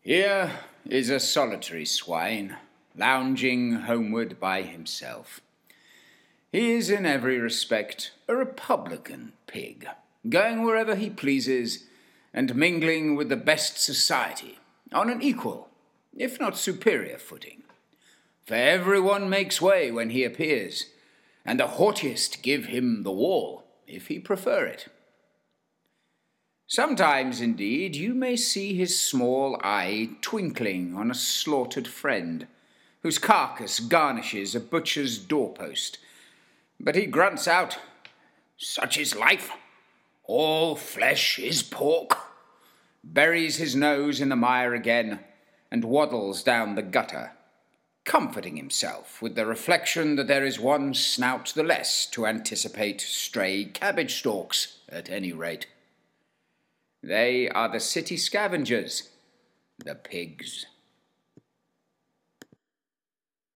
Here is a solitary swine, lounging homeward by himself. He is in every respect a republican pig, going wherever he pleases, and mingling with the best society, on an equal, if not superior footing. For everyone makes way when he appears, and the haughtiest give him the wall, if he prefer it. Sometimes, indeed, you may see his small eye twinkling on a slaughtered friend, whose carcass garnishes a butcher's doorpost. But he grunts out, "Such is life. All flesh is pork," buries his nose in the mire again, and waddles down the gutter, comforting himself with the reflection that there is one snout the less to anticipate stray cabbage stalks, at any rate. They are the city scavengers, the pigs.